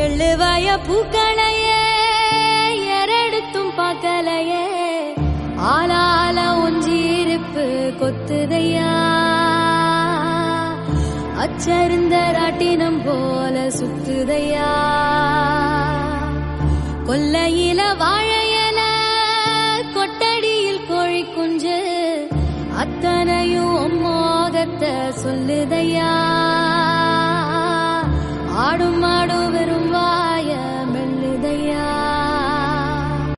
எள்ளுவாய பூக்களையே எரடுத்தும் பார்க்கலையே ஆளால ஒஞ்சிருப்பு கொத்துதையா அச்சருந்த ராட்டினம் போல சுத்துதையா கொல்லையில வாழையல கொட்டடியில் கோழி குஞ்சு அத்தனையும் மோகத்தை சொல்லுதையா